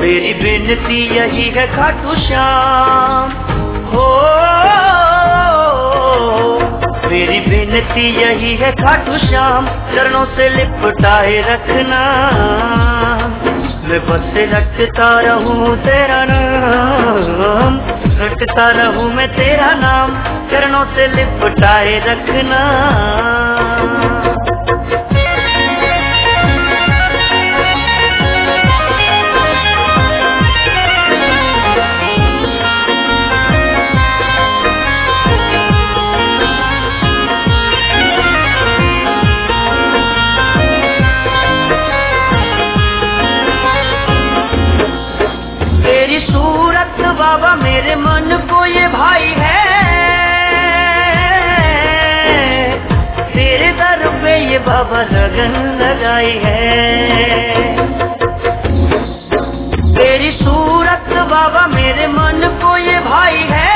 मेरी विनती यही है खाटू श्याम हो, मेरी विनती यही है खाटू श्याम, चरणों से लिपटाए रखना, मैं बस रटता रहूं तेरा नाम, रटता रहूं मैं तेरा नाम, चरणों से लिपटाए रखना। तेरी सूरत बाबा मेरे मन को ये भाई है, तेरे दर पे ये बाबा लगन लगाई है। तेरी सूरत बाबा मेरे मन को ये भाई है,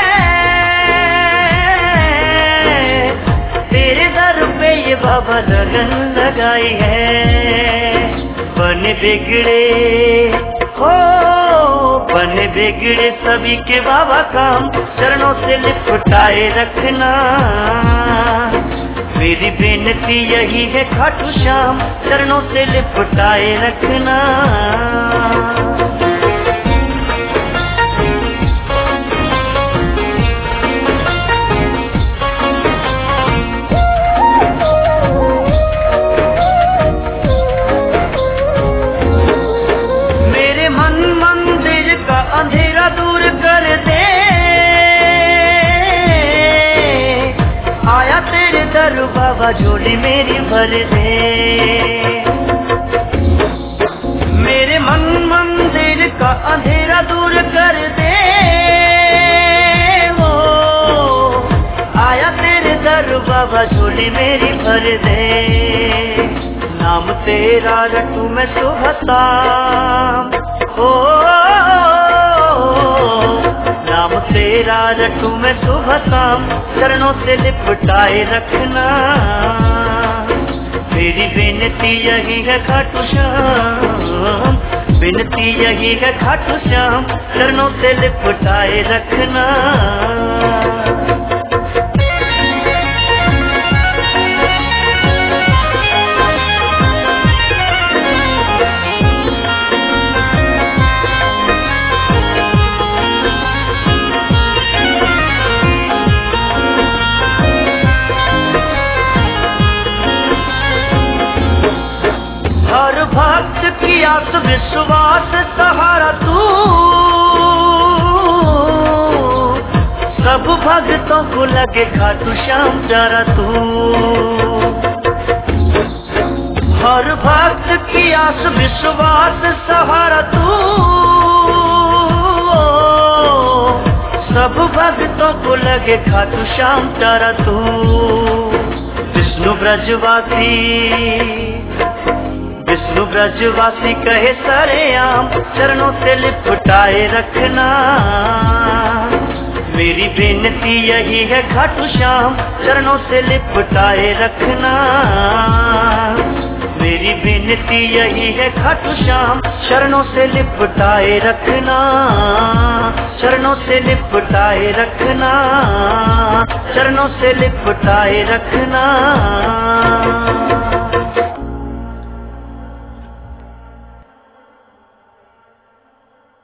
तेरे दर पे ये बाबा लगन लगाई है। बन बिगड़े हो बन बिगड़े सभी के बाबा काम, चरणों से लिपटाए रखना, मेरी विनती यही है खाटू श्याम, चरणों से लिपटाए रखना। अंधेरा दूर कर दे, आया तेरे दर बाबा झोली मेरी भर दे। मेरे मन मंदिर का अंधेरा दूर कर दे, वो आया तेरे दर बाबा झोली मेरी भर दे। नाम तेरा रटूं मैं सुबह शाम हो, नाम तेरा रटूं मैं सुबह शाम, चरणों से लिपटाए रखना, मेरी विनती यही है खाटू श्याम, विनती यही है खाटू श्याम, चरणों से लिपटाए रखना। हर भक्त की आस विश्वास सहारा तू, सब भक्तों को लगे खाटू श्याम प्यारा तू। हर भक्त की आस विश्वास सहारा तू, सब भक्तों को लगे खाटू श्याम प्यारा तू। विष्णु ब्रजवासी कहे सरेआम, चरणों से लिपटाए रखना, मेरी विनती यही है खाटू श्याम, चरणों से लिपटाए रखना, मेरी विनती यही है खाटू श्याम, चरणों से लिपटाए रखना, चरणों से लिपटाए रखना, चरणों से लिपटाए रखना।